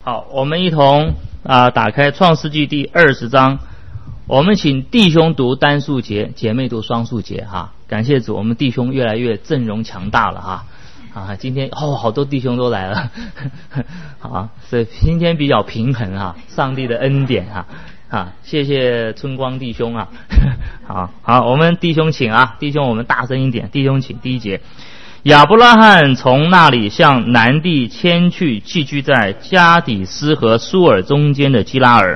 好，我们一同打开创世纪第20章，我们请弟兄读单数节，姐妹读双数节哈。感谢主，我们弟兄越来越阵容强大了哈。今天好多弟兄都来了，好，所以今天比较平衡哈，上帝的恩典谢谢春光弟兄好，我们弟兄请弟兄我们大声一点，弟兄请。第一节，亚伯拉罕从那里向南地迁去，寄居在加底斯和苏尔中间的基拉尔。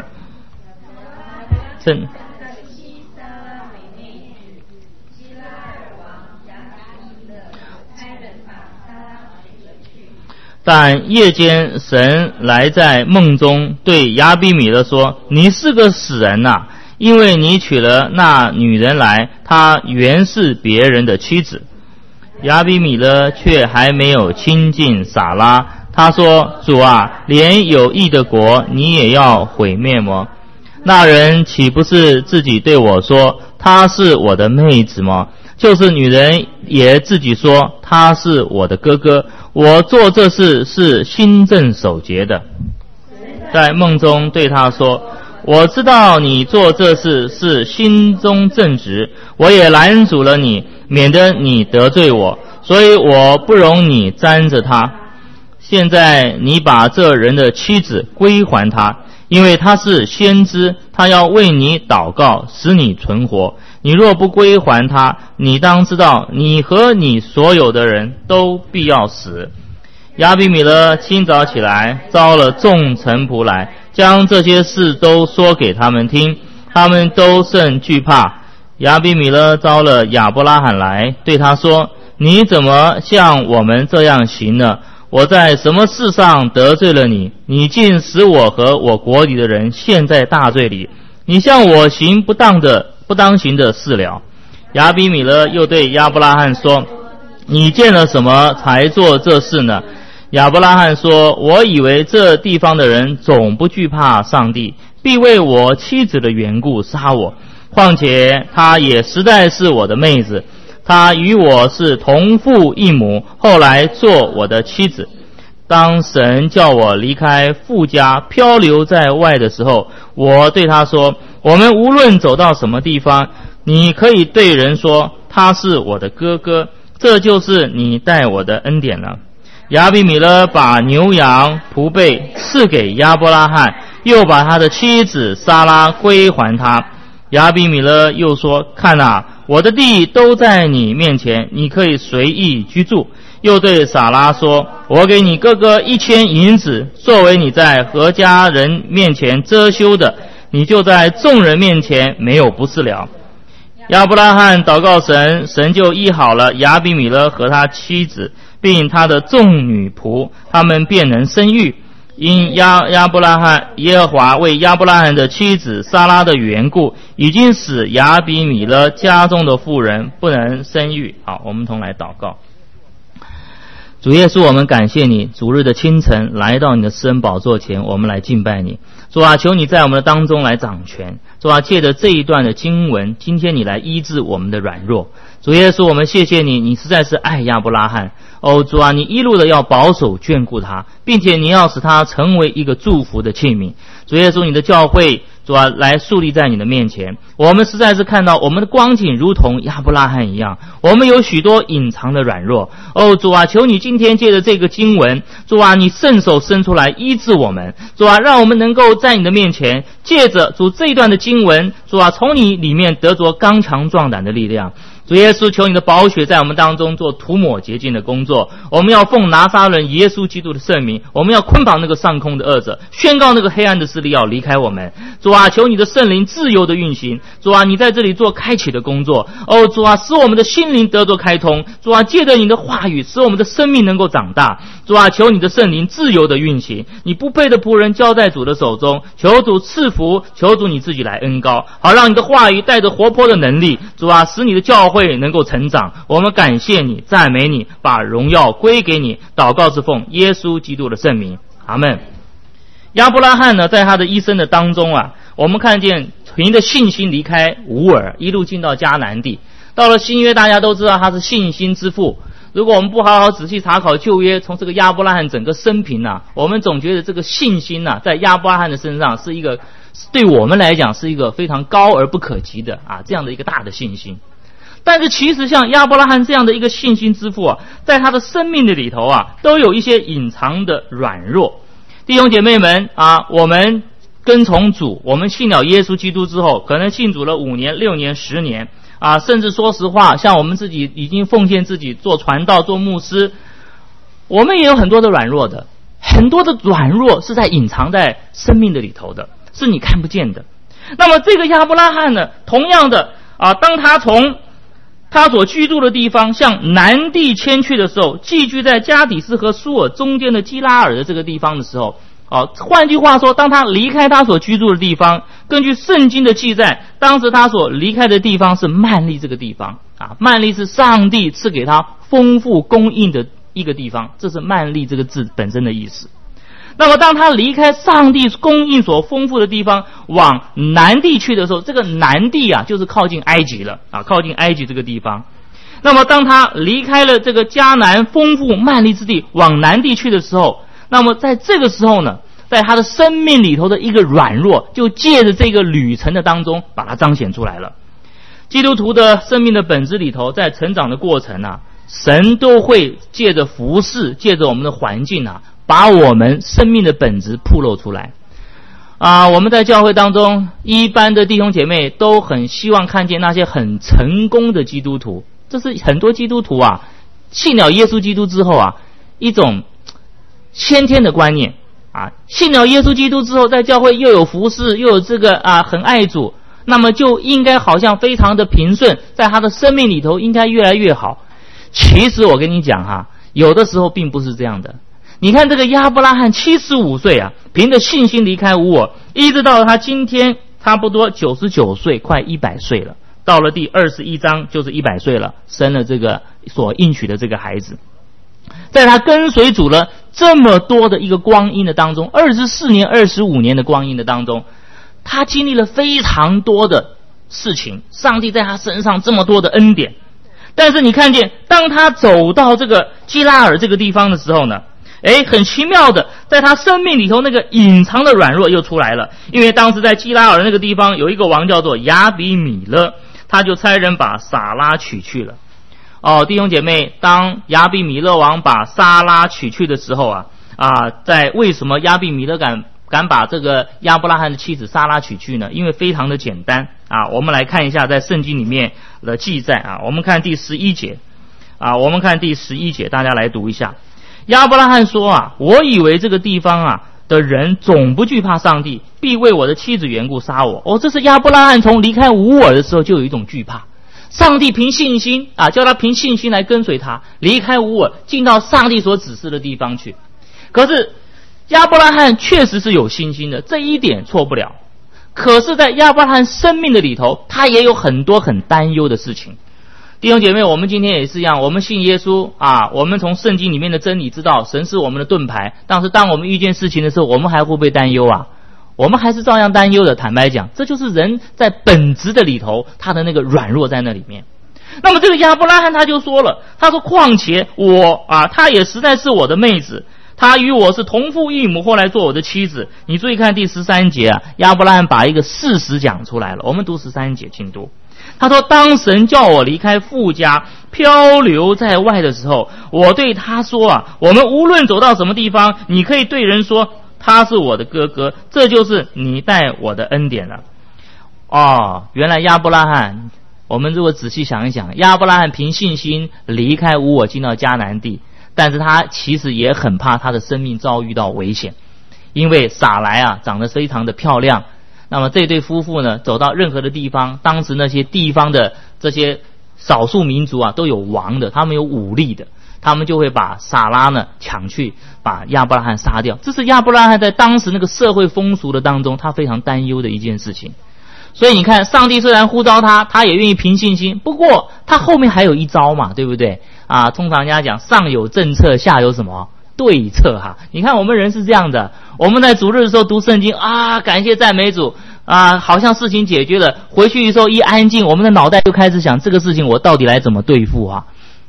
但夜间神来在梦中对亚比米勒说，你是个死人因为你娶了那女人来，她原是别人的妻子。亚比米勒却还没有亲近撒拉，他说，主连有益的国你也要毁灭吗？那人岂不是自己对我说，她是我的妹子吗？就是女人也自己说，她是我的哥哥，我做这事是心正守节的。在梦中对他说，我知道你做这事是心中正直，我也拦阻了你，免得你得罪我，所以我不容你沾着他。现在你把这人的妻子归还他，因为他是先知，他要为你祷告，使你存活。你若不归还他，你当知道，你和你所有的人都必要死。亚比米勒清早起来，招了众臣仆来，将这些事都说给他们听，他们都甚惧怕。亚比米勒招了亚伯拉罕来，对他说，你怎么像我们这样行呢？我在什么事上得罪了你？你竟使我和我国里的人陷在大罪里，你向我行不当行的事了。亚比米勒又对亚伯拉罕说，你见了什么才做这事呢？亚伯拉罕说，我以为这地方的人总不惧怕上帝，必为我妻子的缘故杀我，况且她也实在是我的妹子，她与我是同父异母，后来做我的妻子。当神叫我离开父家漂流在外的时候，我对他说，我们无论走到什么地方，你可以对人说，他是我的哥哥，这就是你待我的恩典了。亚比米勒把牛羊仆婢赐给亚伯拉罕，又把他的妻子撒拉归还他。亚比米勒又说，看我的地都在你面前，你可以随意居住。又对撒拉说，我给你哥哥1000银子，作为你在何家人面前遮羞的，你就在众人面前没有不是了。亚伯拉罕祷告神，神就医好了亚比米勒和他妻子，并他的众女仆，他们便能生育。因耶和华为亚伯拉罕的妻子撒拉的缘故，已经使亚比米勒家中的妇人不能生育。好，我们同来祷告。主耶稣，我们感谢你，主日的清晨来到你的施恩宝座前，我们来敬拜你。主求你在我们的当中来掌权。主借着这一段的经文，今天你来医治我们的软弱。主耶稣，我们谢谢你，你实在是爱亚伯拉罕。主你一路的要保守眷顾他，并且你要使他成为一个祝福的器皿。主耶稣，你的教会主来树立在你的面前，我们实在是看到我们的光景如同亚伯拉罕一样，我们有许多隐藏的软弱。主求你今天借着这个经文，主你圣手伸出来医治我们。主让我们能够在你的面前，借着主这一段的经文，主从你里面得着刚强壮胆的力量。主耶稣，求你的宝血在我们当中做涂抹洁净的工作。我们要奉拿撒勒人耶稣基督的圣名，我们要捆绑那个上空的恶者，宣告那个黑暗的势力要离开我们。主求你的圣灵自由的运行。主你在这里做开启的工作。主使我们的心灵得着开通。主借着你的话语，使我们的生命能够长大。主求你的圣灵自由的运行。你不配的仆人交在主的手中，求主赐福，求主你自己来恩膏，好让你的话语带着活泼的能力。主使你的教会能够成长。我们感谢你，赞美你，把荣耀归给你。祷告是奉耶稣基督的圣名，阿们。亚伯拉罕呢，在他的一生的当中我们看见凭着信心离开乌尔，一路进到迦南地。到了新约，大家都知道他是信心之父。 如果我们不好好仔细查考旧约，从这个亚伯拉罕整个生平啊，我们总觉得这个信心啊，在亚伯拉罕的身上是一个，对我们来讲是一个非常高而不可及的这样的一个大的信心。但是其实像亚伯拉罕这样的一个信心之父啊，在他的生命的里头啊，都有一些隐藏的软弱。弟兄姐妹们我们跟从主，我们信了耶稣基督之后，可能信主了5年、6年、10年甚至说实话，像我们自己已经奉献自己做传道、做牧师，我们也有很多的软弱的，很多的软弱是在隐藏在生命的里头的，是你看不见的。那么这个亚伯拉罕呢，同样的当他从他所居住的地方向南地迁去的时候，寄居在加底斯和苏尔中间的基拉尔的这个地方的时候，换句话说，当他离开他所居住的地方，根据圣经的记载，当时他所离开的地方是曼利这个地方曼利是上帝赐给他丰富供应的一个地方，这是曼利这个字本身的意思。那么当他离开上帝供应所丰富的地方往南地去的时候，这个南地就是靠近埃及了靠近埃及这个地方。那么当他离开了这个迦南丰富曼利之地往南地去的时候，那么在这个时候呢，在他的生命里头的一个软弱，就借着这个旅程的当中把它彰显出来了。基督徒的生命的本质里头，在成长的过程神都会借着服事，借着我们的环境把我们生命的本质暴露出来我们在教会当中，一般的弟兄姐妹都很希望看见那些很成功的基督徒，这是很多基督徒信了耶稣基督之后一种先天的观念信了耶稣基督之后，在教会又有服事，又有这个很爱主，那么就应该好像非常的平顺，在他的生命里头应该越来越好。其实我跟你讲有的时候并不是这样的。你看这个亚伯拉罕75岁凭着信心离开乌尔，一直到他今天差不多99岁，快100岁了，到了第21章就是100岁了，生了这个所应许的这个孩子。在他跟随主了这么多的一个光阴的当中，24年、25年的光阴的当中，他经历了非常多的事情，上帝在他身上这么多的恩典。但是你看见，当他走到这个基拉尔这个地方的时候呢，很奇妙的，在他生命里头那个隐藏的软弱又出来了。因为当时在基拉尔那个地方有一个王叫做亚比米勒，他就差人把撒拉娶去了。弟兄姐妹，当亚比米勒王把撒拉娶去的时候在为什么亚比米勒敢把这个亚伯拉罕的妻子撒拉娶去呢？因为非常的简单我们来看一下在圣经里面的记载我们看第11节我们看第11节，大家来读一下。亚伯拉罕说我以为这个地方的人总不惧怕上帝，必为我的妻子缘故杀我。这是亚伯拉罕从离开乌尔的时候就有一种惧怕。上帝凭信心叫他凭信心来跟随他，离开乌尔，进到上帝所指示的地方去。可是亚伯拉罕确实是有信心的，这一点错不了。可是在亚伯拉罕生命的里头，他也有很多很担忧的事情。弟兄姐妹，我们今天也是一样，我们信耶稣我们从圣经里面的真理知道神是我们的盾牌，但是当我们遇见事情的时候，我们还会不会担忧我们还是照样担忧的。坦白讲，这就是人在本质的里头他的那个软弱在那里面。那么这个亚伯拉罕他就说了，他说况且我他也实在是我的妹子，他与我是同父异母，后来做我的妻子。你注意看第13节亚伯拉罕把一个事实讲出来了。我们读13节，请读。他说当神叫我离开父家漂流在外的时候，我对他说我们无论走到什么地方，你可以对人说他是我的哥哥，这就是你带我的恩典了。原来亚伯拉罕，我们如果仔细想一想，亚伯拉罕凭信心离开乌尔进到迦南地，但是他其实也很怕他的生命遭遇到危险，因为撒来长得非常的漂亮。那么这对夫妇呢，走到任何的地方，当时那些地方的这些少数民族都有王的，他们有武力的，他们就会把撒拉呢抢去，把亚伯拉罕杀掉。这是亚伯拉罕在当时那个社会风俗的当中，他非常担忧的一件事情。所以你看，上帝虽然呼召他，他也愿意凭信心，不过他后面还有一招嘛，对不对通常人家讲上有政策，下有什么对策你看我们人是这样的，我们在主日的时候读圣经感谢赞美主好像事情解决了，回去的时候一安静，我们的脑袋就开始想这个事情我到底来怎么对付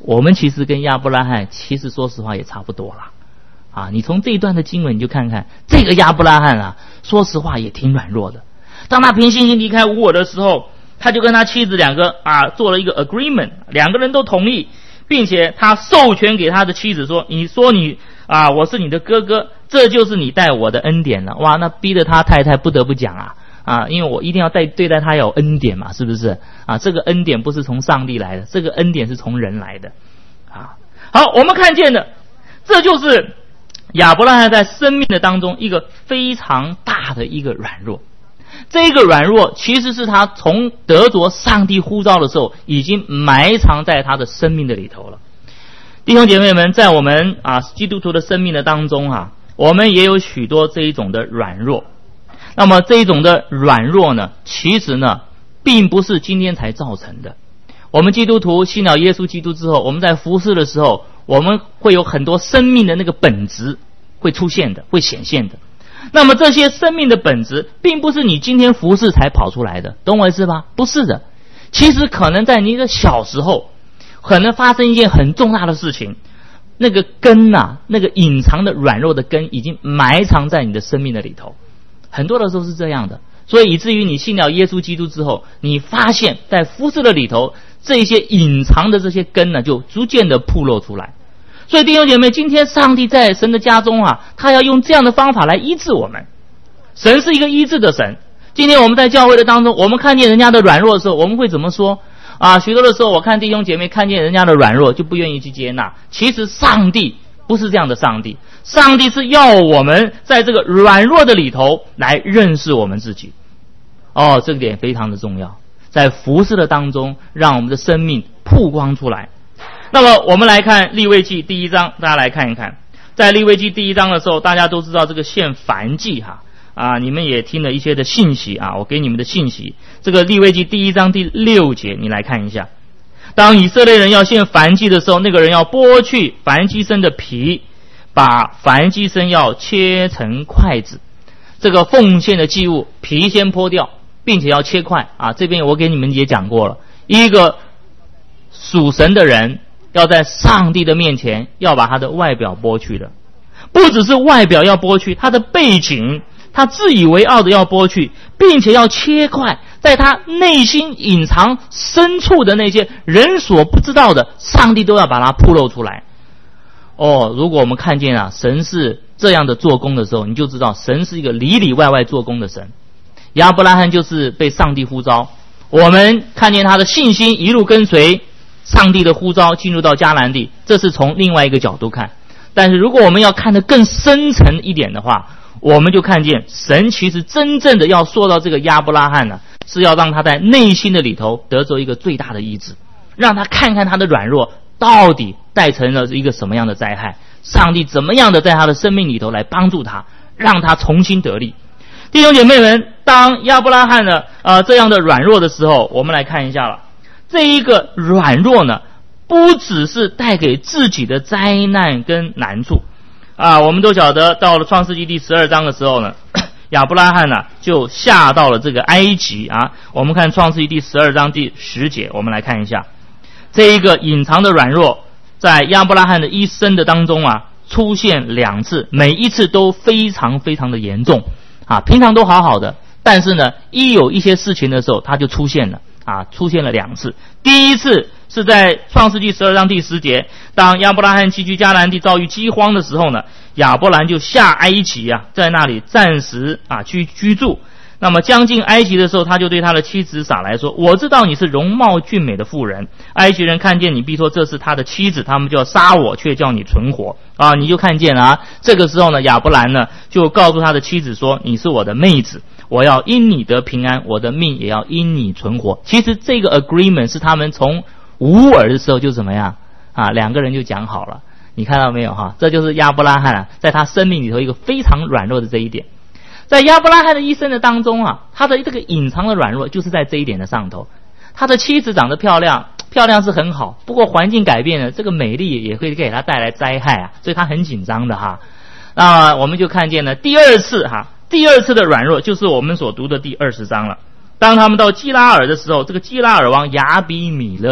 我们其实跟亚伯拉罕其实说实话也差不多啦。啊，你从这一段的经文你就看看，这个亚伯拉罕啊，说实话也挺软弱的。当他凭信心离开乌尔的时候，他就跟他妻子两个做了一个 agreement， 两个人都同意，并且他授权给他的妻子说，你说你我是你的哥哥，这就是你待我的恩典了。哇，那逼得他太太不得不讲因为我一定要对待他有恩典嘛，是不是这个恩典不是从上帝来的，这个恩典是从人来的好，我们看见的这就是亚伯拉罕在生命的当中一个非常大的一个软弱。这个软弱其实是他从得着上帝呼召的时候已经埋藏在他的生命的里头了。弟兄姐妹们，在我们基督徒的生命的当中我们也有许多这一种的软弱。那么这一种的软弱呢，其实呢并不是今天才造成的。我们基督徒信了耶稣基督之后，我们在服事的时候，我们会有很多生命的那个本质会出现的，会显现的。那么这些生命的本质并不是你今天服事才跑出来的，懂我意思吧？不是的。其实可能在你的小时候可能发生一件很重大的事情，那个根那个隐藏的软弱的根已经埋藏在你的生命的里头。很多的时候是这样的，所以以至于你信了耶稣基督之后，你发现在服事的里头，这些隐藏的这些根呢就逐渐的暴露出来。所以弟兄姐妹，今天上帝在神的家中他要用这样的方法来医治我们。神是一个医治的神。今天我们在教会的当中，我们看见人家的软弱的时候，我们会怎么说许多的时候我看弟兄姐妹看见人家的软弱就不愿意去接纳。其实上帝不是这样的，上帝是要我们在这个软弱的里头来认识我们自己。这个点非常的重要，在服事的当中让我们的生命曝光出来。那么我们来看利未记第1章，大家来看一看。在利未记第1章的时候，大家都知道这个献燔祭你们也听了一些的信息我给你们的信息。这个利未记第1章第6节，你来看一下。当以色列人要献燔祭的时候，那个人要剥去燔祭牲的皮，把燔祭牲要切成块子。这个奉献的祭物皮先剥掉，并且要切块这边我给你们也讲过了。一个属神的人要在上帝的面前要把他的外表剥去的，不只是外表要剥去，他的背景，他自以为傲的要剥去，并且要切块，在他内心隐藏深处的那些人所不知道的，上帝都要把它暴露出来。如果我们看见神是这样的做工的时候，你就知道神是一个里里外外做工的神。亚伯拉罕就是被上帝呼召，我们看见他的信心一路跟随上帝的呼召进入到迦南地，这是从另外一个角度看。但是如果我们要看得更深层一点的话，我们就看见神其实真正的要说到这个亚伯拉罕是要让他在内心的里头得着一个最大的医治，让他看看他的软弱到底带成了一个什么样的灾害，上帝怎么样的在他的生命里头来帮助他，让他重新得力。弟兄姐妹们，当亚伯拉罕这样的软弱的时候，我们来看一下了。这一个软弱呢，不只是带给自己的灾难跟难处我们都晓得，到了创世纪第12章的时候呢，亚伯拉罕就下到了这个埃及我们看创世纪第12章第10节，我们来看一下这一个隐藏的软弱，在亚伯拉罕的一生的当中出现2次，每一次都非常非常的严重平常都好好的，但是呢一有一些事情的时候它就出现了出现了2次。第一次是在创世纪12章第10节，当亚伯拉罕寄居迦南地遭遇饥荒的时候呢，亚伯兰就下埃及在那里暂时居住。那么将近埃及的时候，他就对他的妻子撒来说，我知道你是容貌俊美的妇人，埃及人看见你必说这是他的妻子，他们就要杀我，却叫你存活你就看见了这个时候呢，亚伯兰呢就告诉他的妻子说，你是我的妹子，我要因你得平安，我的命也要因你存活。其实这个 agreement 是他们从乌尔的时候就怎么样2个人就讲好了。你看到没有这就是亚伯拉罕在他生命里头一个非常软弱的这一点。在亚伯拉罕的一生的当中他的这个隐藏的软弱就是在这一点的上头。他的妻子长得漂亮是很好，不过环境改变了，这个美丽也会给他带来灾害所以他很紧张的那我们就看见了第二次的软弱，就是我们所读的第20章了。当他们到基拉尔的时候，这个基拉尔王亚比米勒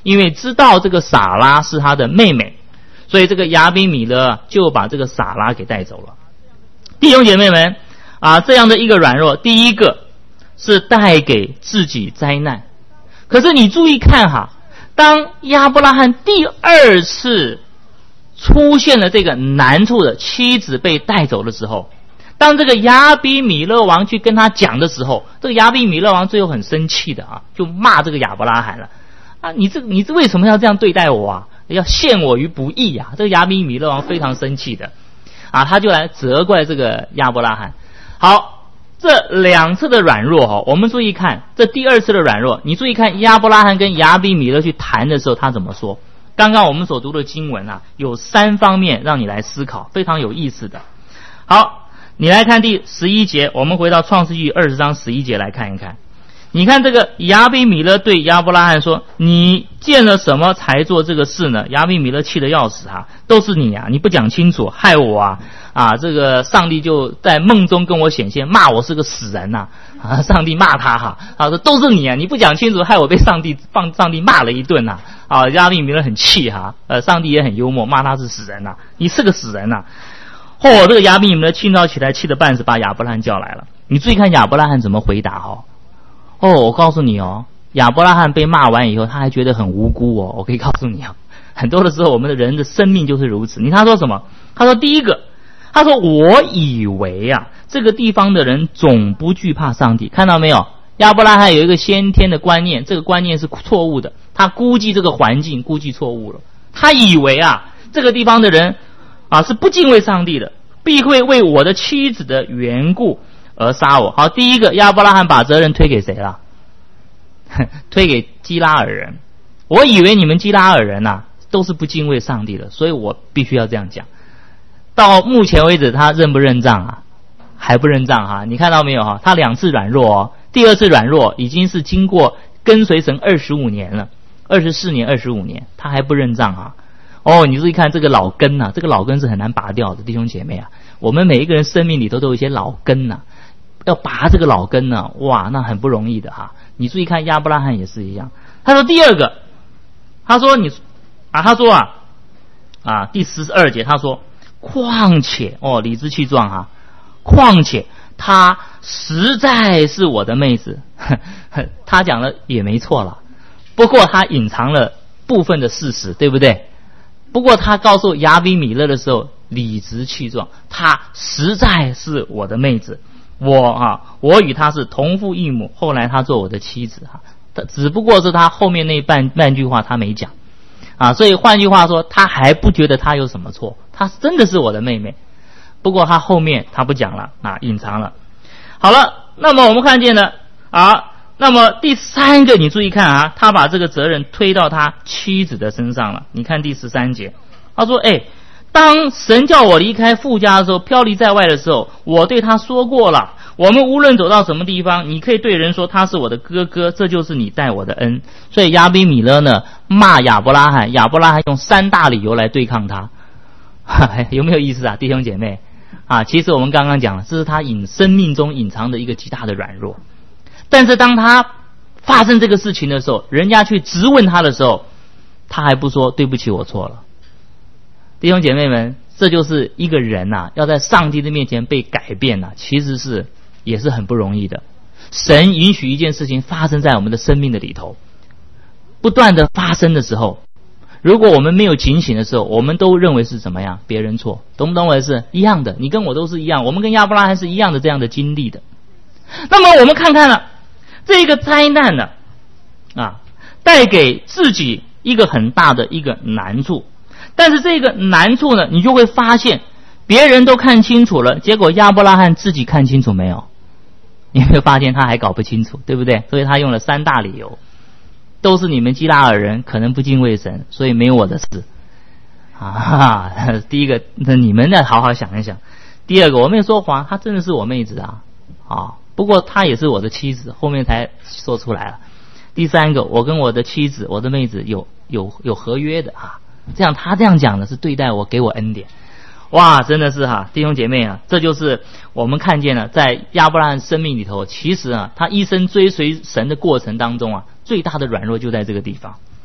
因为知道这个撒拉是他的妹妹，所以这个亚比米勒就把这个撒拉给带走了。弟兄姐妹们这样的一个软弱，第一个是带给自己灾难。可是你注意看当亚伯拉罕第二次出现了这个难处的妻子被带走的时候，当这个亚比米勒王去跟他讲的时候，这个亚比米勒王最后很生气的就骂这个亚伯拉罕了你这为什么要这样对待我要陷我于不义这个亚比米勒王非常生气的他就来责怪这个亚伯拉罕。好，这两次的软弱我们注意看这第二次的软弱，你注意看亚伯拉罕跟亚比米勒去谈的时候他怎么说。刚刚我们所读的经文有3方面让你来思考，非常有意思的。好，你来看第11节，我们回到创世纪20章11节来看一看。你看这个亚比米勒对亚伯拉罕说，你见了什么才做这个事呢？亚比米勒气得要死都是你你不讲清楚，害我这个上帝就在梦中跟我显现，骂我是个死人上帝骂他说都是你你不讲清楚，害我被上帝骂了一顿亚比米勒很气上帝也很幽默，骂他是死人你是个死人这个亚比米勒清早起来气得半死，把亚伯拉罕叫来了。你注意看亚伯拉罕怎么回答我告诉你亚伯拉罕被骂完以后他还觉得很无辜我可以告诉你很多的时候我们的人的生命就是如此。他说什么？他说第一个，他说我以为这个地方的人总不惧怕上帝。看到没有？亚伯拉罕有一个先天的观念，这个观念是错误的，他估计这个环境估计错误了。他以为这个地方的人是不敬畏上帝的，必会为我的妻子的缘故而杀我。好，第一个亚伯拉罕把责任推给谁了？推给基拉尔人。我以为你们基拉尔人都是不敬畏上帝的，所以我必须要这样讲。到目前为止他认不认账还不认账你看到没有他2次软弱第二次软弱已经是经过跟随神25年了，24年25年他还不认账你注意看这个老根这个老根是很难拔掉的。弟兄姐妹我们每一个人生命里头都有一些老根要拔这个老根哇那很不容易的你注意看亚伯拉罕也是一样。他说第二个，他说第12节他说况且理直气壮况且她实在是我的妹子他讲的也没错了，不过他隐藏了部分的事实，对不对？不过他告诉亚比米勒的时候理直气壮，她实在是我的妹子，我与她是同父异母，后来她做我的妻子只不过是他后面那半句话他没讲所以换句话说他还不觉得他有什么错，他真的是我的妹妹，不过他后面他不讲了隐藏了。好了，那么我们看见了那么第3个，你注意看他把这个责任推到他妻子的身上了。你看第13节，他说当神叫我离开父家的时候，飘离在外的时候，我对他说过了，我们无论走到什么地方，你可以对人说他是我的哥哥，这就是你待我的恩。所以亚比米勒呢骂亚伯拉罕，亚伯拉罕用3大理由来对抗他有没有意思弟兄姐妹其实我们刚刚讲了，这是他生命中隐藏的一个极大的软弱。但是当他发生这个事情的时候，人家去质问他的时候，他还不说对不起我错了。弟兄姐妹们，这就是一个人要在上帝的面前被改变其实也是很不容易的。神允许一件事情发生在我们的生命的里头，不断的发生的时候，如果我们没有警醒的时候，我们都认为是怎么样，别人错，懂不懂我的事？一样的，你跟我都是一样，我们跟亚伯拉罕是一样的这样的经历的。那么我们看看了这个灾难带给自己一个很大的一个难处，但是这个难处呢，你就会发现别人都看清楚了，结果亚伯拉罕自己看清楚没有？你有没有发现他还搞不清楚，对不对？所以他用了3大理由，都是你们基拉尔人可能不敬畏神，所以没有我的事第一个，你们再好好想一想。第二个，我没有说谎，她真的是我妹子不过她也是我的妻子，后面才说出来了。第3个，我跟我的妻子我的妹子有合约的这样他这样讲的是对待我，给我恩典。哇，真的是弟兄姐妹这就是我们看见了在亚伯拉罕生命里头，其实他一生追随神的过程当中最大的软弱就在这个地方。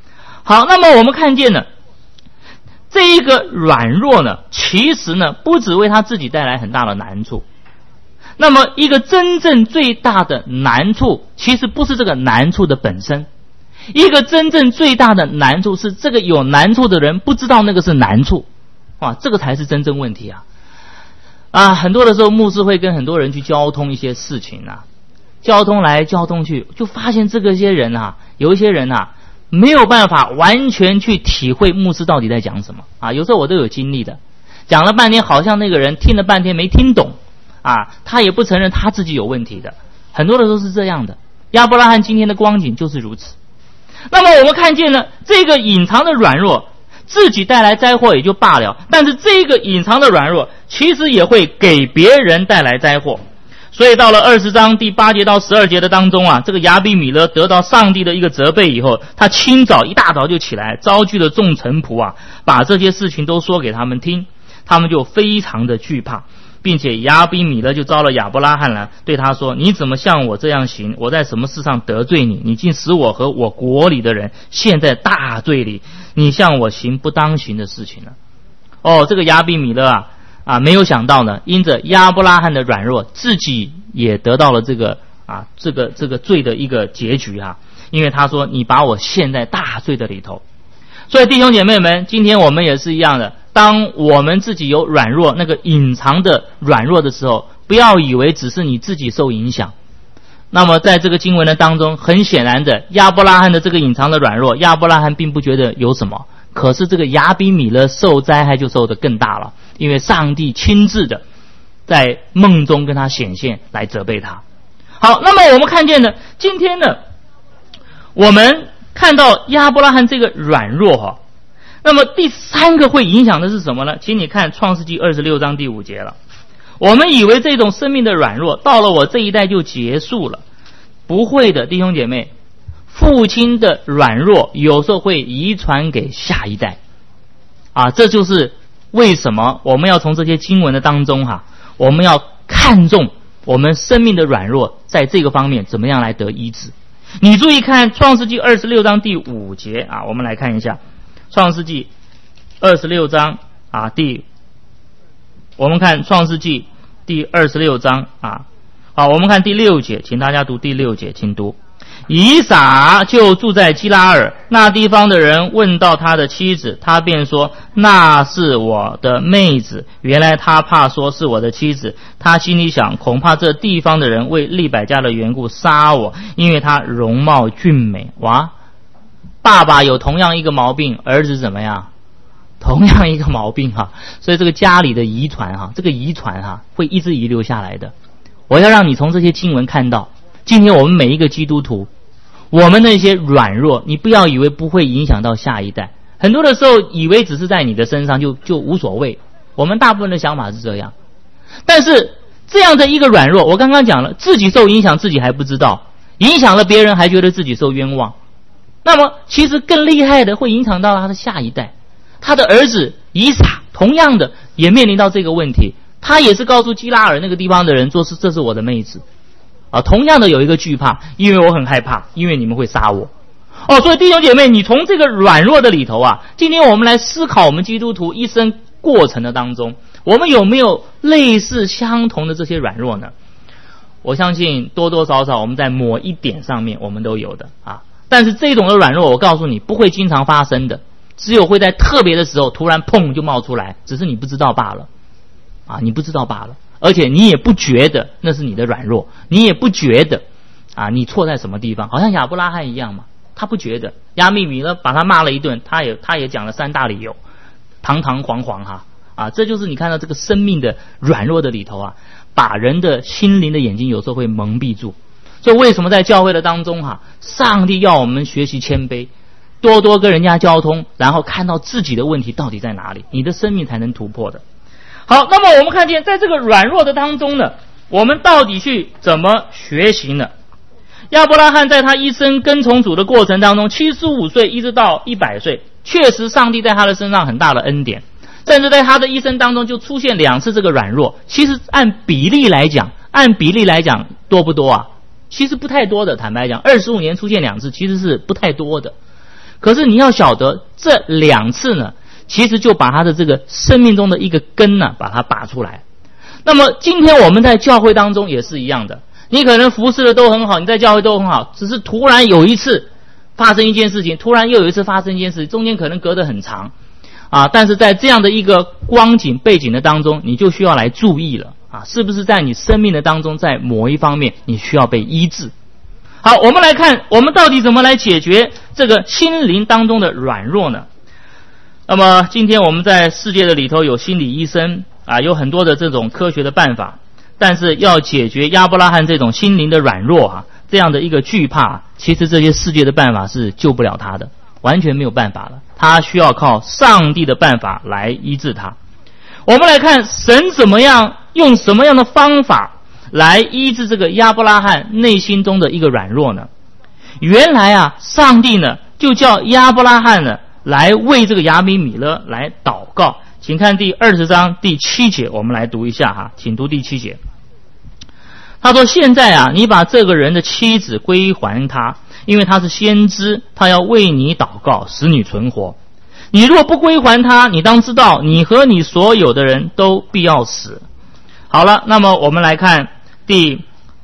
好，那么我们看见呢，这一个软弱呢，其实呢不只为他自己带来很大的难处。那么一个真正最大的难处，其实不是这个难处的本身，一个真正最大的难处是这个有难处的人不知道那个是难处，这个才是真正问题很多的时候牧师会跟很多人去交通一些事情交通来交通去，就发现这些人有一些人没有办法完全去体会牧师到底在讲什么有时候我都有经历的，讲了半天好像那个人听了半天没听懂他也不承认他自己有问题的，很多的都是这样的。亚伯拉罕今天的光景就是如此。那么我们看见了这个隐藏的软弱，自己带来灾祸也就罢了，但是这个隐藏的软弱其实也会给别人带来灾祸。所以到了20章第8节到12节的当中这个亚比米勒得到上帝的一个责备以后，他清早一大早就起来，招聚了众臣仆把这些事情都说给他们听，他们就非常的惧怕，并且亚比米勒就招了亚伯拉罕来，对他说：你怎么像我这样行？我在什么事上得罪你？你竟使我和我国里的人陷在大罪里，你向我行不当行的事情了。这个亚比米勒没有想到呢，因着亚伯拉罕的软弱，自己也得到了这个罪的一个结局因为他说：你把我陷在大罪的里头。所以弟兄姐妹们，今天我们也是一样的，当我们自己有软弱，那个隐藏的软弱的时候，不要以为只是你自己受影响。那么在这个经文的当中，很显然的，亚伯拉罕的这个隐藏的软弱，亚伯拉罕并不觉得有什么，可是这个亚比米勒受灾害就受得更大了，因为上帝亲自的在梦中跟他显现来责备他。好，那么我们看见呢，今天呢，我们看到亚伯拉罕这个软弱那么第三个会影响的是什么呢？请你看创世纪26章第5节了。我们以为这种生命的软弱到了我这一代就结束了，不会的，弟兄姐妹，父亲的软弱有时候会遗传给下一代这就是为什么我们要从这些经文的当中我们要看重我们生命的软弱，在这个方面怎么样来得医治。你注意看创世纪26章第5节我们来看一下创世纪26章我们看创世纪第26章好，我们看第6节，请大家读第6节，请读。以撒就住在基拉尔，那地方的人问到他的妻子，他便说：那是我的妹子。原来他怕说是我的妻子，他心里想，恐怕这地方的人为利百加的缘故杀我，因为他容貌俊美。爸爸有同样一个毛病，儿子怎么样？同样一个毛病所以这个家里的遗传这个遗传会一直遗留下来的。我要让你从这些经文看到，今天我们每一个基督徒，我们那些软弱，你不要以为不会影响到下一代，很多的时候以为只是在你的身上就无所谓，我们大部分的想法是这样。但是这样的一个软弱，我刚刚讲了，自己受影响自己还不知道，影响了别人还觉得自己受冤枉。那么其实更厉害的会影响到他的下一代，他的儿子以撒同样的也面临到这个问题，他也是告诉基拉尔那个地方的人说这是我的妹子同样的有一个惧怕，因为我很害怕，因为你们会杀我所以弟兄姐妹，你从这个软弱的里头今天我们来思考我们基督徒一生过程的当中，我们有没有类似相同的这些软弱呢？我相信多多少少我们在某一点上面我们都有的但是这种的软弱，我告诉你不会经常发生的，只有会在特别的时候突然砰就冒出来，只是你不知道罢了你不知道罢了，而且你也不觉得那是你的软弱，你也不觉得你错在什么地方，好像亚伯拉罕一样嘛，他不觉得。亚比米勒把他骂了一顿，他也讲了3大理由，堂堂皇皇这就是你看到这个生命的软弱的里头把人的心灵的眼睛有时候会蒙蔽住。所以为什么在教会的当中上帝要我们学习谦卑，多多跟人家交通，然后看到自己的问题到底在哪里，你的生命才能突破的。好，那么我们看见在这个软弱的当中呢，我们到底去怎么学习呢？亚伯拉罕在他一生跟从主的过程当中，75岁一直到100岁，确实上帝在他的身上很大的恩典，甚至在他的一生当中就出现2次这个软弱。其实按比例来讲多不多其实不太多的，坦白讲，25年出现2次其实是不太多的。 可是你要晓得，这2次呢，其实就把他的这个生命中的一个根呢，把它拔出来。那么今天我们在教会当中也是一样的，你可能服侍的都很好，你在教会都很好，只是突然有一次发生一件事情，突然又有一次发生一件事情，中间可能隔得很长啊，但是在这样的一个光景背景的当中，你就需要来注意了啊，是不是在你生命的当中，在某一方面你需要被医治。好，我们来看我们到底怎么来解决这个心灵当中的软弱呢？那么今天我们在世界的里头有心理医生啊，有很多的这种科学的办法，但是要解决亚伯拉罕这种心灵的软弱啊，这样的一个惧怕，其实这些世界的办法是救不了他的，完全没有办法了，他需要靠上帝的办法来医治他。我们来看神怎么样用什么样的方法来医治这个亚伯拉罕内心中的一个软弱呢？原来啊，上帝呢就叫亚伯拉罕呢来为这个亚比米勒来祷告。请看第20章第7节，我们来读一下哈，请读第7节。他说：现在啊，你把这个人的妻子归还他，因为他是先知，他要为你祷告，使你存活。你若不归还他，你当知道，你和你所有的人都必要死。好了，那么我们来看第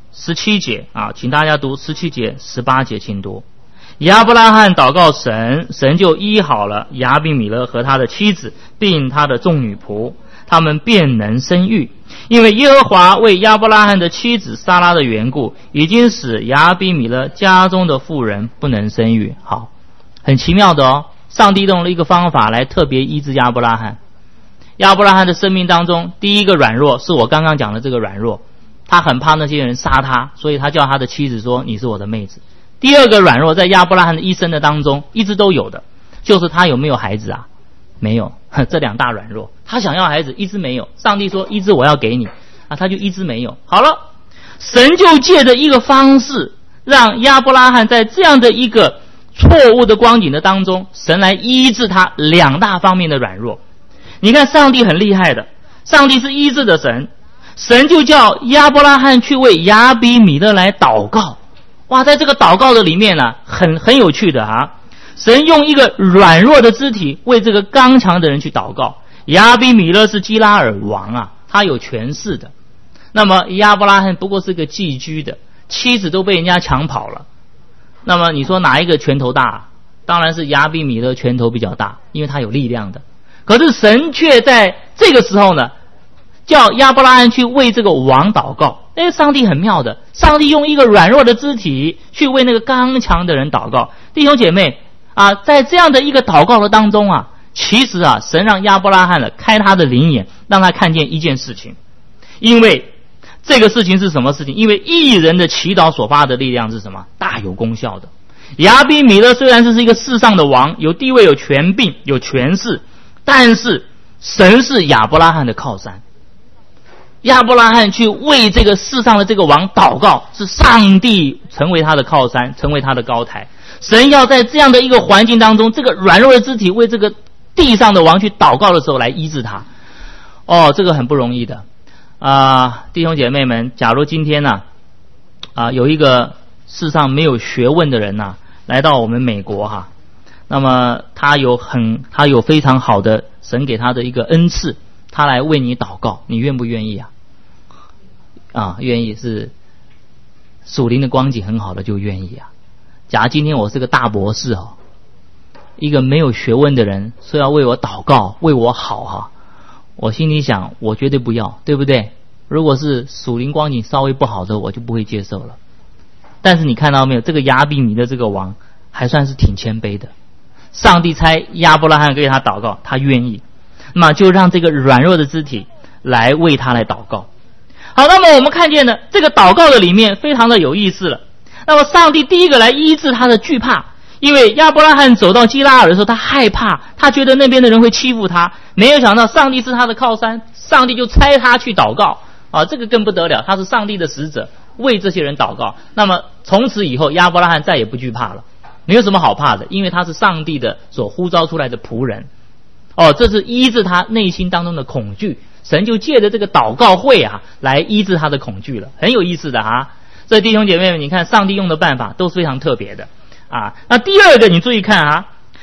17节啊，请大家读17节、18节，请读。亚伯拉罕祷告神，神就医好了亚比米勒和他的妻子，并他的众女仆，他们便能生育。因为耶和华为亚伯拉罕的妻子撒拉的缘故，已经使亚比米勒家中的妇人不能生育。好，很奇妙的哦，上帝用了一个方法来特别医治亚伯拉罕。亚伯拉罕的生命当中，第一个软弱是我刚刚讲的这个软弱，他很怕那些人杀他，所以他叫他的妻子说：你是我的妹子。第二个软弱在亚伯拉罕的一生的当中一直都有的，就是他有没有孩子啊？没有，这2大软弱。他想要孩子一直没有，上帝说一直我要给你啊，他就一直没有。好了，神就借着一个方式让亚伯拉罕在这样的一个错误的光景的当中，神来医治他2大方面的软弱。你看上帝很厉害的，上帝是医治的神，神就叫亚伯拉罕去为亚比米勒来祷告。哇，在这个祷告的里面呢，很有趣的啊，神用一个软弱的肢体为这个刚强的人去祷告。亚比米勒是基拉尔王啊，他有权势的。那么亚伯拉罕不过是个寄居的，妻子都被人家抢跑了。那么你说哪一个拳头大啊？当然是亚比米勒拳头比较大，因为他有力量的。可是神却在这个时候呢，叫亚伯拉罕去为这个王祷告。上帝很妙的，上帝用一个软弱的肢体去为那个刚强的人祷告。弟兄姐妹啊，在这样的一个祷告的当中啊，其实啊，神让亚伯拉罕开他的灵眼，让他看见一件事情。因为这个事情是什么事情？因为义人的祈祷所发的力量是什么？大有功效的。亚比米勒虽然是一个世上的王，有地位、有权柄、有权势，但是神是亚伯拉罕的靠山。亚伯拉罕去为这个世上的这个王祷告，是上帝成为他的靠山，成为他的高台。神要在这样的一个环境当中，这个软弱的肢体为这个地上的王去祷告的时候来医治他。哦，这个很不容易的弟兄姐妹们，假如今天有一个世上没有学问的人来到我们美国那么他有非常好的神给他的一个恩赐，他来为你祷告，你愿不愿意愿意，是属灵的光景很好的就愿意假如今天我是个大博士一个没有学问的人说要为我祷告，为我好我心里想，我绝对不要，对不对？如果是属灵光景稍微不好的，我就不会接受了。但是你看到没有，这个亚比米的这个王还算是挺谦卑的，上帝差亚伯拉罕给他祷告，他愿意，那么就让这个软弱的肢体来为他来祷告。好，那么我们看见呢，这个祷告的里面非常的有意思了。那么上帝第一个来医治他的惧怕，因为亚伯拉罕走到基拉尔的时候，他害怕，他觉得那边的人会欺负他，没有想到上帝是他的靠山，上帝就差他去祷告这个更不得了，他是上帝的使者，为这些人祷告。那么从此以后，亚伯拉罕再也不惧怕了，没有什么好怕的，因为他是上帝的所呼召出来的仆人。这是医治他内心当中的恐惧，神就借着这个祷告会来医治他的恐惧了，很有意思的所以弟兄姐妹们，你看上帝用的办法都是非常特别的那第二个你注意看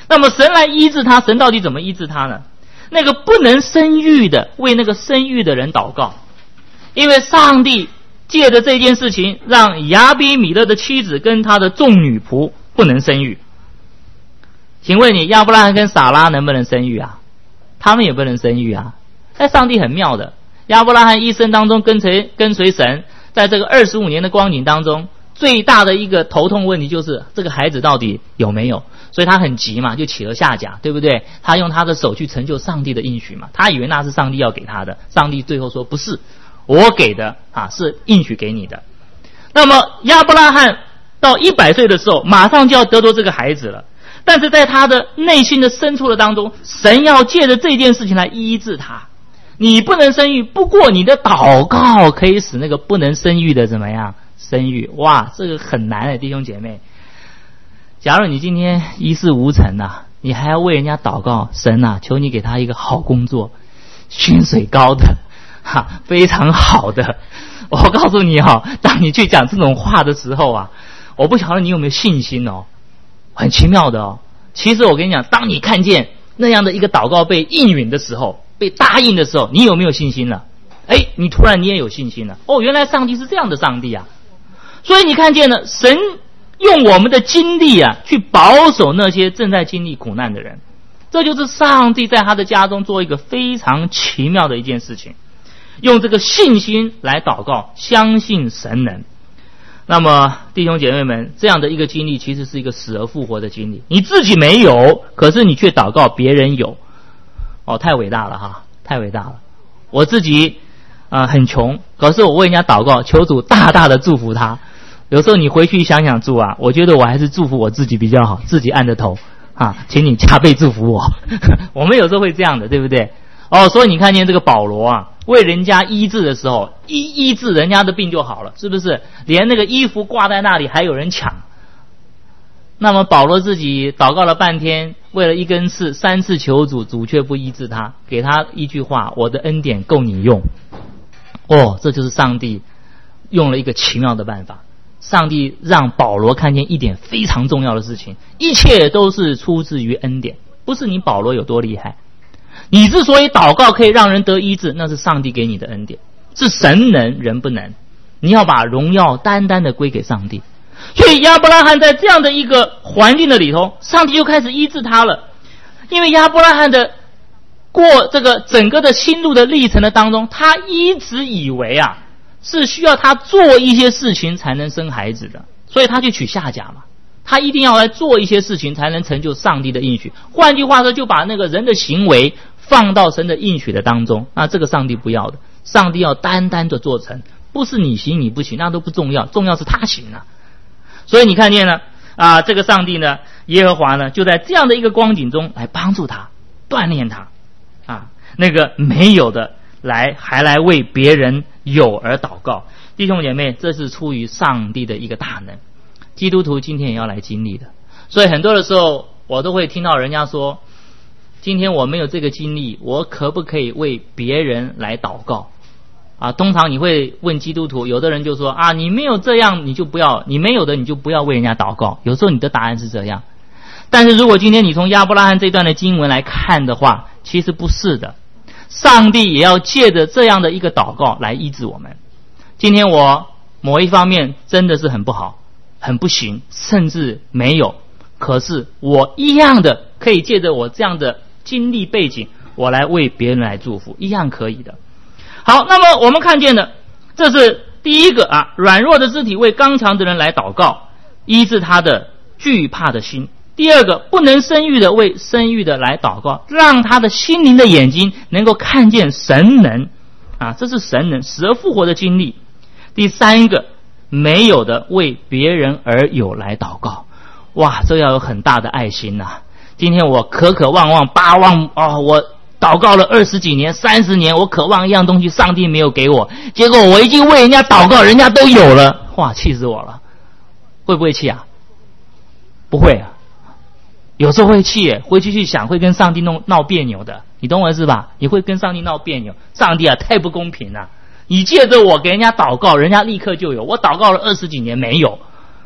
那么神来医治他，神到底怎么医治他呢？那个不能生育的，为那个生育的人祷告，因为上帝借着这件事情，让亚比米勒的妻子跟他的众女仆不能生育。请问你，亚伯拉罕跟撒拉能不能生育啊？他们也不能生育啊。但上帝很妙的，亚伯拉罕一生当中跟随神，在这个25年的光景当中，最大的一个头痛问题就是这个孩子到底有没有，所以他很急嘛，就起了下甲，对不对？他用他的手去成就上帝的应许嘛，他以为那是上帝要给他的，上帝最后说不是，我给的是应许给你的。那么亚伯拉罕到100岁的时候，马上就要得着这个孩子了，但是在他的内心的深处的当中，神要借着这件事情来医治他。你不能生育，不过你的祷告可以使那个不能生育的怎么样生育。哇，这个很难的，弟兄姐妹。假如你今天一事无成你还要为人家祷告，神求你给他一个好工作，薪水高的非常好的。我告诉你当你去讲这种话的时候我不晓得你有没有信心很奇妙的其实我跟你讲，当你看见那样的一个祷告被应允的时候，被答应的时候，你有没有信心了？你突然你也有信心了。原来上帝是这样的上帝所以你看见了，神用我们的经历去保守那些正在经历苦难的人。这就是上帝在他的家中做一个非常奇妙的一件事情，用这个信心来祷告，相信神能。那么弟兄姐妹们，这样的一个经历其实是一个死而复活的经历，你自己没有，可是你却祷告别人有。太伟大了太伟大了。我自己很穷，可是我为人家祷告，求主大大的祝福他。有时候你回去想想主我觉得我还是祝福我自己比较好，自己按着头请你加倍祝福我。我们有时候会这样的，对不对？所以你看见这个保罗为人家医治的时候，医治人家的病就好了，是不是？连那个衣服挂在那里还有人抢。那么保罗自己祷告了半天，为了一根刺3次求主，主却不医治他，给他一句话，我的恩典够你用。这就是上帝用了一个奇妙的办法。上帝让保罗看见一点非常重要的事情，一切都是出自于恩典，不是你保罗有多厉害。你之所以祷告可以让人得医治，那是上帝给你的恩典，是神能人不能。你要把荣耀单单的归给上帝。所以亚伯拉罕在这样的一个环境的里头，上帝就开始医治他了。因为亚伯拉罕的过这个整个的心路的历程的当中，他一直以为是需要他做一些事情才能生孩子的，所以他去娶夏甲嘛，他一定要来做一些事情才能成就上帝的应许。换句话说，就把那个人的行为放到神的应许的当中，那这个上帝不要的。上帝要单单的做成，不是你行你不行那都不重要，重要是他行所以你看见了这个上帝呢，耶和华呢，就在这样的一个光景中来帮助他，锻炼他那个没有的还来为别人有而祷告。弟兄姐妹，这是出于上帝的一个大能，基督徒今天也要来经历的。所以很多的时候我都会听到人家说，今天我没有这个经历，我可不可以为别人来祷告通常你会问基督徒，有的人就说你没有这样你就不要，你没有的你就不要为人家祷告。有时候你的答案是这样，但是如果今天你从亚伯拉罕这段的经文来看的话，其实不是的。上帝也要借着这样的一个祷告来医治我们。今天我某一方面真的是很不好，很不行，甚至没有，可是我一样的可以借着我这样的经历背景，我来为别人来祝福，一样可以的。好，那么我们看见的，这是第一个软弱的肢体为刚强的人来祷告，医治他的惧怕的心。第二个，不能生育的为生育的来祷告，让他的心灵的眼睛能够看见神能这是神能死而复活的经历。第三个，没有的为别人而有来祷告。哇，这要有很大的爱心今天我渴望巴望我祷告了20几年30年，我渴望一样东西，上帝没有给我，结果我已经为人家祷告，人家都有了。哇，气死我了。会不会气不会有时候会气回去想会跟上帝闹别扭的，你懂我是吧？你会跟上帝闹别扭，上帝太不公平了。你借着我给人家祷告，人家立刻就有，我祷告了20几年没有。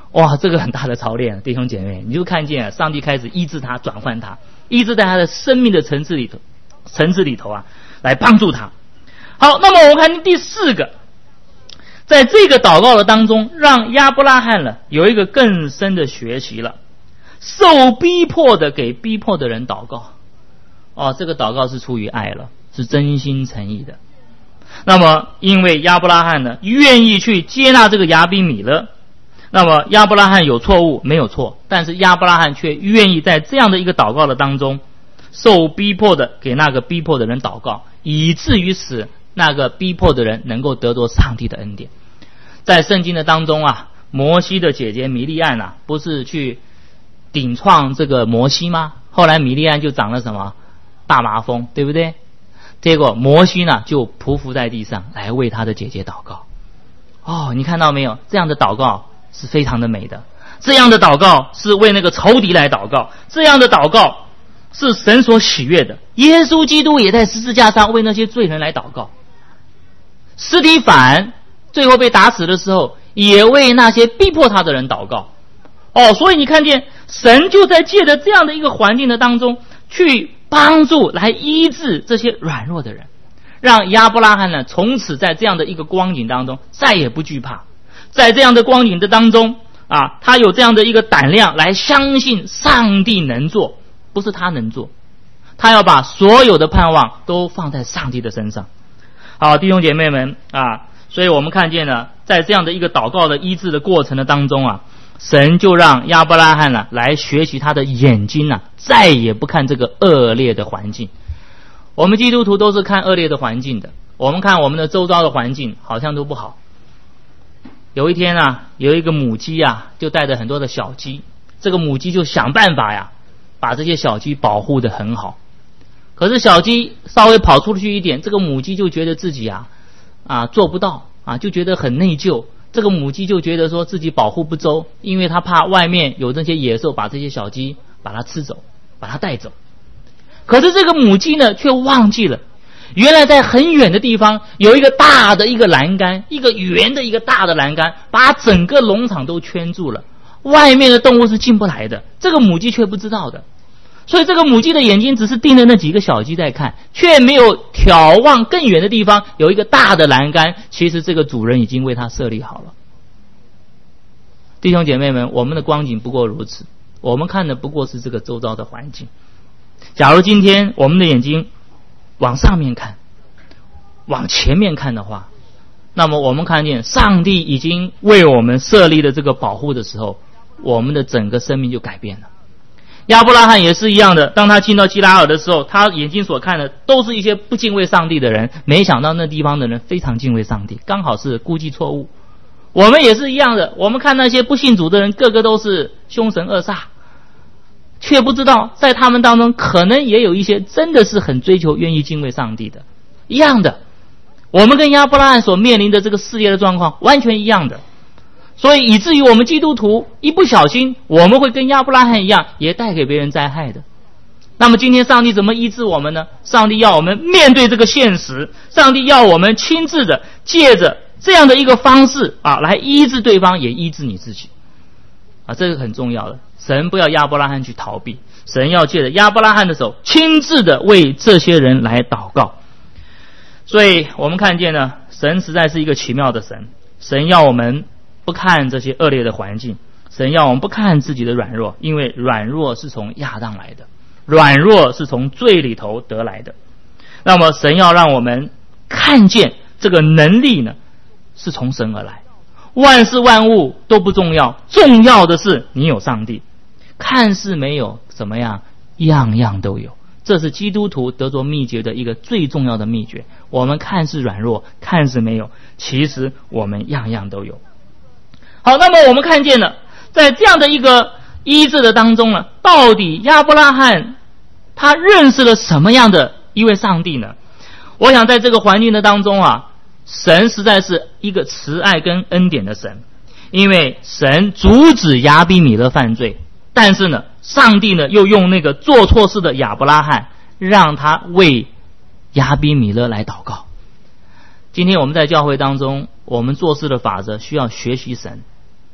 哇，这个很大的操练，弟兄姐妹，你就看见上帝开始医治他，转换他，医治在他的生命的层次里头啊，来帮助他。好，那么我们看第4个，在这个祷告的当中，让亚伯拉罕呢有一个更深的学习了，受逼迫的给逼迫的人祷告。这个祷告是出于爱了，是真心诚意的。那么因为亚伯拉罕呢愿意去接纳这个亚比米勒，那么亚伯拉罕有错误没有错，但是亚伯拉罕却愿意在这样的一个祷告的当中，受逼迫的给那个逼迫的人祷告，以至于使那个逼迫的人能够得着上帝的恩典。在圣经的当中啊，摩西的姐姐米利暗啊，不是去顶撞这个摩西吗？后来米利暗就长了什么大麻风，对不对？结果摩西呢就匍匐在地上来为他的姐姐祷告。你看到没有？这样的祷告是非常的美的，这样的祷告是为那个仇敌来祷告，这样的祷告是神所喜悦的。耶稣基督也在十字架上为那些罪人来祷告，司提反最后被打死的时候也为那些逼迫他的人祷告。所以你看见神就在借着这样的一个环境的当中去帮助来医治这些软弱的人，让亚伯拉罕呢从此在这样的一个光景当中再也不惧怕，在这样的光景的当中他有这样的一个胆量来相信上帝能做，不是他能做，他要把所有的盼望都放在上帝的身上。好，弟兄姐妹们所以我们看见了在这样的一个祷告的医治的过程的当中神就让亚伯拉罕来学习他的眼睛再也不看这个恶劣的环境。我们基督徒都是看恶劣的环境的，我们看我们的周遭的环境好像都不好。有一天有一个母鸡就带着很多的小鸡，这个母鸡就想办法把这些小鸡保护得很好。可是小鸡稍微跑出去一点，这个母鸡就觉得自己做不到就觉得很内疚。这个母鸡就觉得说自己保护不周，因为他怕外面有这些野兽把这些小鸡把它吃走，把它带走。可是这个母鸡呢却忘记了，原来在很远的地方有一个大的一个栏杆，一个圆的一个大的栏杆，把整个农场都圈住了，外面的动物是进不来的，这个母鸡却不知道的。所以这个母鸡的眼睛只是盯着那几个小鸡在看，却没有眺望更远的地方有一个大的栏杆，其实这个主人已经为它设立好了。弟兄姐妹们，我们的光景不过如此，我们看的不过是这个周遭的环境。假如今天我们的眼睛往上面看，往前面看的话，那么我们看见上帝已经为我们设立了这个保护的时候，我们的整个生命就改变了。亚伯拉罕也是一样的，当他进到基拉尔的时候，他眼睛所看的都是一些不敬畏上帝的人，没想到那地方的人非常敬畏上帝，刚好是估计错误。我们也是一样的，我们看那些不信主的人个个都是凶神恶煞，却不知道在他们当中可能也有一些真的是很追求愿意敬畏上帝的。一样的，我们跟亚伯拉罕所面临的这个世界的状况完全一样的，所以以至于我们基督徒一不小心我们会跟亚伯拉罕一样，也带给别人灾害的。那么今天上帝怎么医治我们呢？上帝要我们面对这个现实，上帝要我们亲自的借着这样的一个方式来医治对方，也医治你自己这个很重要的。神不要亚伯拉罕去逃避，神要借着亚伯拉罕的手亲自的为这些人来祷告。所以我们看见呢，神实在是一个奇妙的神，神要我们不看这些恶劣的环境，神要我们不看自己的软弱，因为软弱是从亚当来的，软弱是从罪里头得来的。那么神要让我们看见这个能力呢是从神而来，万事万物都不重要，重要的是你有上帝。看似没有怎么样，样样都有，这是基督徒得着秘诀的一个最重要的秘诀。我们看似软弱，看似没有，其实我们样样都有。好，那么我们看见了在这样的一个医治的当中呢，到底亚伯拉罕他认识了什么样的一位上帝呢？我想在这个环境的当中神实在是一个慈爱跟恩典的神，因为神阻止亚比米勒犯罪，但是呢上帝呢又用那个做错事的亚伯拉罕，让他为亚比米勒来祷告。今天我们在教会当中，我们做事的法则需要学习神，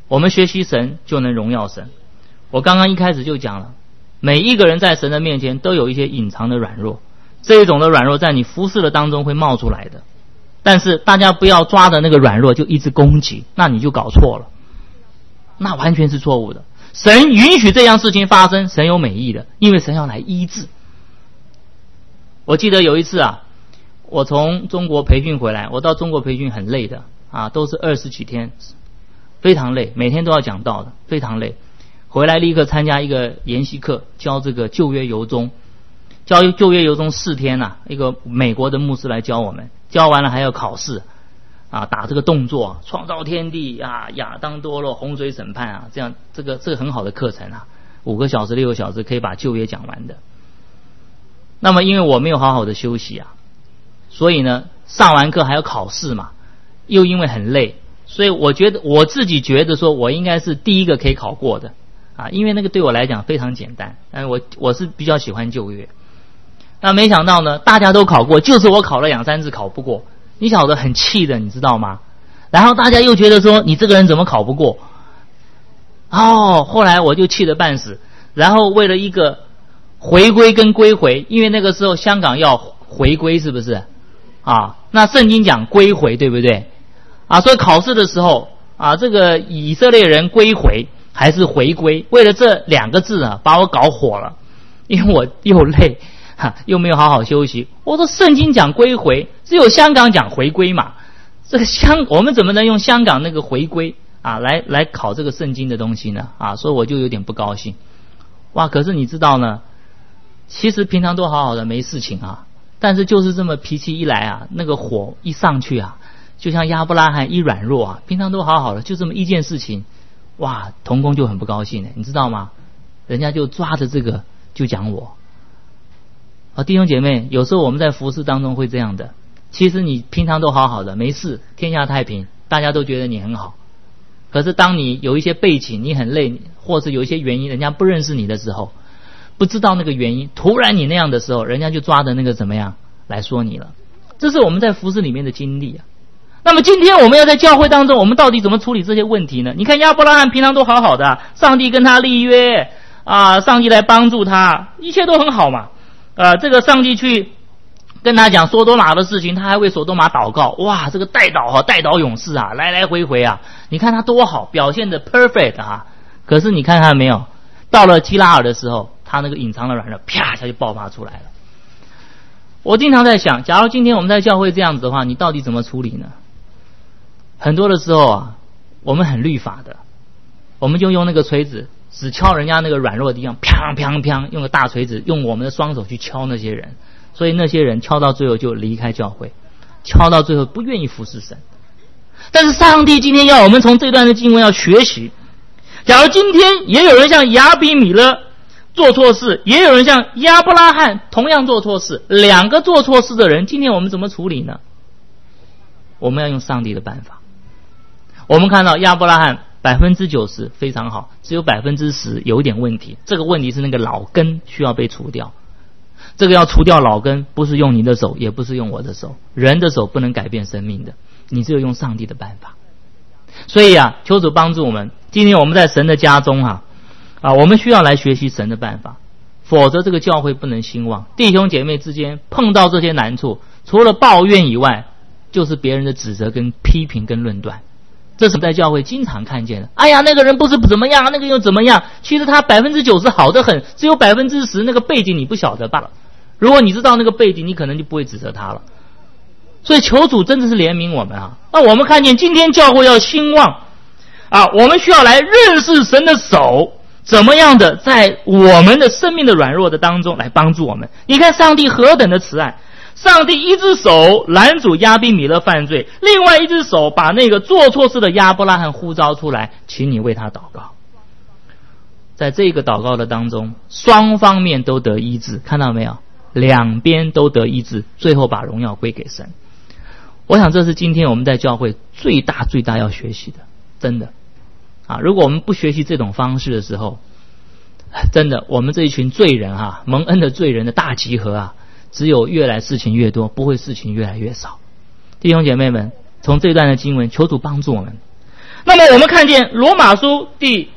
我们学习神就能荣耀神。我刚刚一开始就讲了，每一个人在神的面前都有一些隐藏的软弱，这一种的软弱在你服侍的当中会冒出来的。但是大家不要抓着那个软弱就一直攻击，那你就搞错了，那完全是错误的。神允许这样事情发生，神有美意的，因为神要来医治。我记得有一次啊，我从中国培训回来，我到中国培训很累的啊，都是20几天，非常累，每天都要讲道的，非常累。回来立刻参加一个研习课，教这个旧约由衷，教旧约由衷4天啊，一个美国的牧师来教我们，教完了还要考试啊，打这个动作，创造天地啊，亚当堕落，洪水审判啊，这样这个很好的课程啊，5个小时6个小时可以把旧约讲完的。那么因为我没有好好的休息啊，所以呢上完课还要考试嘛，又因为很累，所以我自己觉得说我应该是第一个可以考过的啊，因为那个对我来讲非常简单，但是我是比较喜欢旧约。那没想到呢，大家都考过，就是我考了2、3次考不过，你晓得很气的，你知道吗？然后大家又觉得说你这个人怎么考不过？后来我就气得半死，然后为了一个回归跟归回，因为那个时候香港要回归，是不是啊？那圣经讲归回，对不对啊？所以考试的时候啊，这个以色列人归回还是回归，为了这2个字啊，把我搞火了，因为我又累又没有好好休息。我说圣经讲归回，只有香港讲回归嘛，这个我们怎么能用香港那个回归啊来考这个圣经的东西呢？啊，所以我就有点不高兴。哇，可是你知道呢，其实平常都好好的没事情啊，但是就是这么脾气一来啊，那个火一上去啊，就像亚伯拉罕一软弱啊，平常都好好的，就这么一件事情，哇，同工就很不高兴了，你知道吗？人家就抓着这个就讲我。弟兄姐妹，有时候我们在服事当中会这样的，其实你平常都好好的，没事，天下太平，大家都觉得你很好。可是当你有一些背景，你很累，或是有一些原因，人家不认识你的时候，不知道那个原因，突然你那样的时候，人家就抓着那个怎么样来说你了。这是我们在服事里面的经历啊。那么今天我们要在教会当中，我们到底怎么处理这些问题呢？你看亚伯拉罕平常都好好的，上帝跟他立约啊，上帝来帮助他，一切都很好嘛。这个上帝去跟他讲索多玛的事情，他还为索多玛祷告。哇，这个代祷勇士啊，来来回回啊，你看他多好，表现的 perfect 啊。可是你看看没有，到了基拉尔的时候，他那个隐藏的软弱啪一下就爆发出来了。我经常在想，假如今天我们在教会这样子的话，你到底怎么处理呢？很多的时候啊，我们很律法的，我们就用那个锤子只敲人家那个软弱的地方，砰砰砰，用个大锤子，用我们的双手去敲那些人，所以那些人敲到最后就离开教会，敲到最后不愿意服侍神。但是上帝今天要我们从这段的经文要学习，假如今天也有人像亚比米勒做错事，也有人像亚伯拉罕同样做错事，2个做错事的人，今天我们怎么处理呢？我们要用上帝的办法。我们看到亚伯拉罕90%非常好，只有10%有点问题。这个问题是那个老根需要被除掉。这个要除掉老根，不是用你的手，也不是用我的手，人的手不能改变生命的，你只有用上帝的办法。所以啊，求主帮助我们。今天我们在神的家中我们需要来学习神的办法，否则这个教会不能兴旺。弟兄姐妹之间碰到这些难处，除了抱怨以外，就是别人的指责跟批评跟论断。这是在教会经常看见的。哎呀，那个人不是怎么样，那个又怎么样？其实他90%好得很，只有10%那个背景你不晓得罢了。如果你知道那个背景，你可能就不会指责他了。所以求主真的是怜悯我们啊！那我们看见今天教会要兴旺我们需要来认识神的手，怎么样的在我们的生命的软弱的当中来帮助我们。你看上帝何等的慈爱，上帝一只手拦阻亚比米勒犯罪，另外一只手把那个做错事的亚伯拉罕呼召出来，请你为他祷告。在这个祷告的当中，双方面都得医治，看到没有？2边都得医治，最后把荣耀归给神。我想这是今天我们在教会最大要学习的，真的如果我们不学习这种方式的时候，真的我们这一群罪人蒙恩的罪人的大集合只有越来事情越多，不会事情越来越少。弟兄姐妹们，从这段的经文求主帮助我们。 那么我们看见罗马书第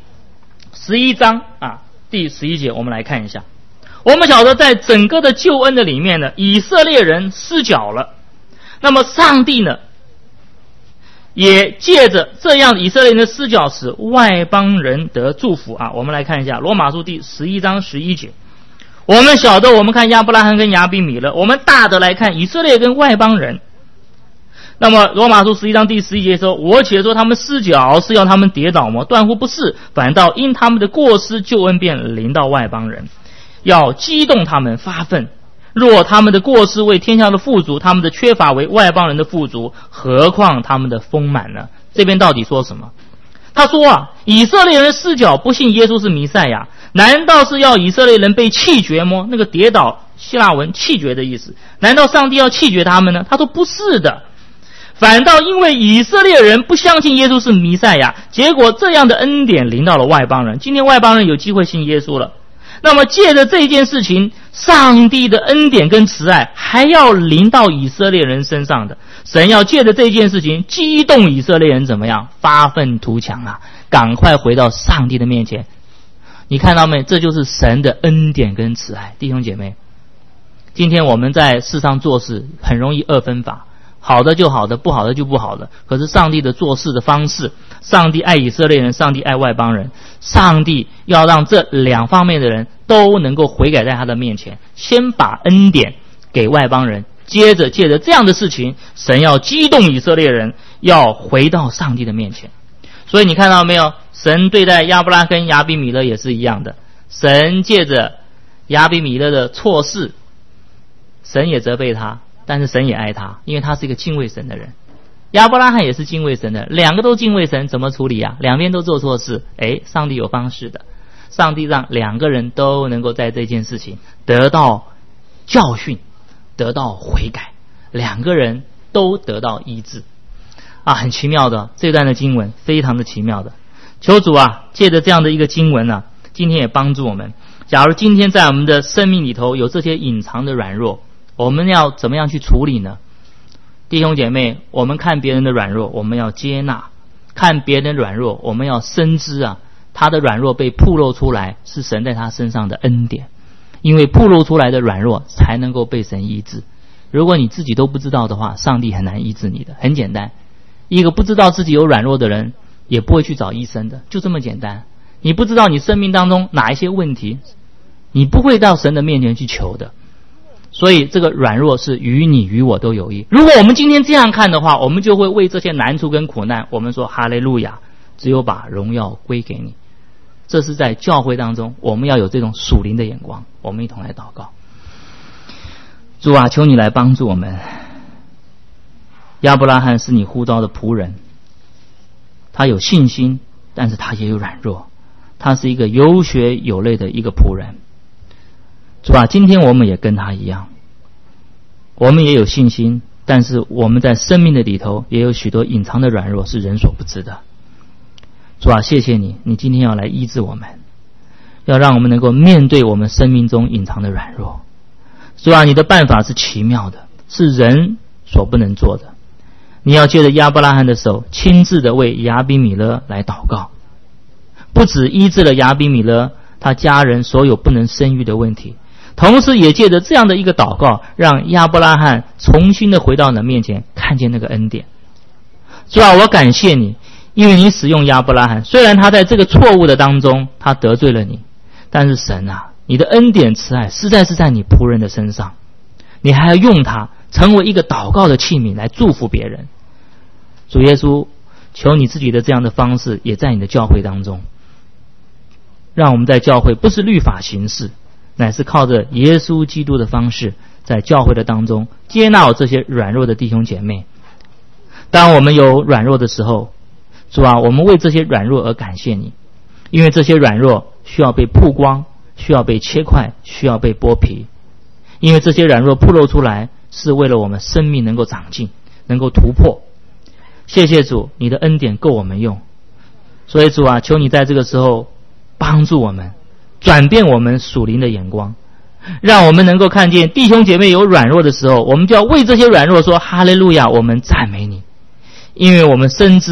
11章第11节，我们来看一下。我们晓得在整个的救恩的里面呢，以色列人失脚了，那么上帝呢也借着这样以色列人的失脚使外邦人得祝福我们来看一下罗马书第11章11节。我们晓得，我们看亚伯拉罕跟亚比米勒，我们大的来看以色列跟外邦人。那么罗马书11章第11节说，我且说他们失脚是要他们跌倒吗？断乎不是，反倒因他们的过失救恩便临到外邦人，要激动他们发愤。若他们的过失为天下的富足，他们的缺乏为外邦人的富足，何况他们的丰满呢？这边到底说什么？他说以色列人失脚不信耶稣是弥赛亚，难道是要以色列人被弃绝吗？那个跌倒希腊文弃绝的意思，难道上帝要弃绝他们呢？他说不是的，反倒因为以色列人不相信耶稣是弥赛亚，结果这样的恩典临到了外邦人。今天外邦人有机会信耶稣了，那么借着这件事情，上帝的恩典跟慈爱还要临到以色列人身上的。神要借着这件事情激动以色列人怎么样？发愤图强赶快回到上帝的面前。你看到没？这就是神的恩典跟慈爱。弟兄姐妹，今天我们在世上做事很容易二分法，好的就好的，不好的就不好的。可是上帝的做事的方式，上帝爱以色列人，上帝爱外邦人，上帝要让这两方面的人都能够悔改在他的面前，先把恩典给外邦人，接着借着这样的事情，神要激动以色列人要回到上帝的面前。所以你看到没有？神对待亚伯拉罕跟亚比米勒也是一样的，神借着亚比米勒的错事，神也责备他，但是神也爱他，因为他是一个敬畏神的人。亚伯拉罕也是敬畏神的，两个都敬畏神，怎么处理两边都做错事，上帝有方式的，上帝让两个人都能够在这件事情得到教训，得到悔改，两个人都得到医治很奇妙的，这段的经文非常的奇妙的。求主借着这样的一个经文今天也帮助我们。假如今天在我们的生命里头有这些隐藏的软弱，我们要怎么样去处理呢？弟兄姐妹，我们看别人的软弱，我们要接纳；看别人的软弱，我们要深知他的软弱被暴露出来，是神在他身上的恩典。因为暴露出来的软弱才能够被神医治。如果你自己都不知道的话，上帝很难医治你的。很简单，一个不知道自己有软弱的人也不会去找医生的，就这么简单。你不知道你生命当中哪一些问题，你不会到神的面前去求的。所以这个软弱是于你于我都有益。如果我们今天这样看的话，我们就会为这些难处跟苦难，我们说哈利路亚，只有把荣耀归给你。这是在教会当中我们要有这种属灵的眼光。我们一同来祷告。主求你来帮助我们。亚伯拉罕是你呼召的仆人，他有信心，但是他也有软弱，他是一个有血有泪的一个仆人。主今天我们也跟他一样，我们也有信心，但是我们在生命的里头也有许多隐藏的软弱是人所不知的。主谢谢你，你今天要来医治我们，要让我们能够面对我们生命中隐藏的软弱。主你的办法是奇妙的，是人所不能做的。你要借着亚伯拉罕的手，亲自的为亚比米勒来祷告，不止医治了亚比米勒他家人所有不能生育的问题，同时也借着这样的一个祷告，让亚伯拉罕重新的回到你的面前，看见那个恩典。主我感谢你，因为你使用亚伯拉罕，虽然他在这个错误的当中他得罪了你，但是神你的恩典慈爱实在是在你仆人的身上，你还要用他成为一个祷告的器皿来祝福别人。主耶稣，求你自己的这样的方式也在你的教会当中，让我们在教会不是律法行事，乃是靠着耶稣基督的方式，在教会的当中接纳我这些软弱的弟兄姐妹。当我们有软弱的时候，主我们为这些软弱而感谢你，因为这些软弱需要被曝光，需要被切块，需要被剥皮。因为这些软弱暴露出来，是为了我们生命能够长进，能够突破。谢谢主，你的恩典够我们用。所以主求你在这个时候帮助我们，转变我们属灵的眼光，让我们能够看见弟兄姐妹有软弱的时候，我们就要为这些软弱说哈利路亚，我们赞美你。因为我们深知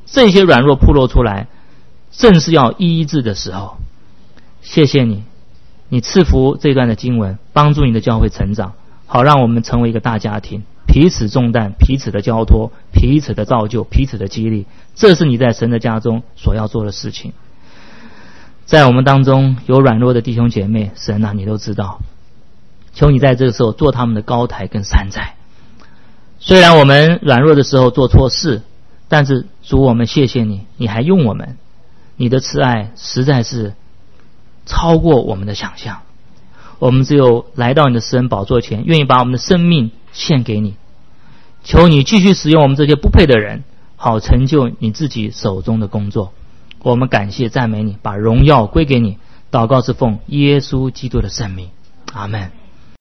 这些软弱暴露出来，正是要医治的时候。谢谢你，你赐福这段的经文，帮助你的教会成长，好让我们成为一个大家庭，彼此重担，彼此的交托，彼此的造就，彼此的激励。这是你在神的家中所要做的事情。在我们当中有软弱的弟兄姐妹，神啊，你都知道，求你在这个时候做他们的高台跟山寨。虽然我们软弱的时候做错事，但是主，我们谢谢你，你还用我们，你的慈爱实在是超过我们的想象。我们只有来到你的施恩宝座前，愿意把我们的生命献给你。求你继续使用我们这些不配的人，好成就你自己手中的工作。我们感谢赞美你，把荣耀归给你。祷告是奉耶稣基督的圣名，阿们。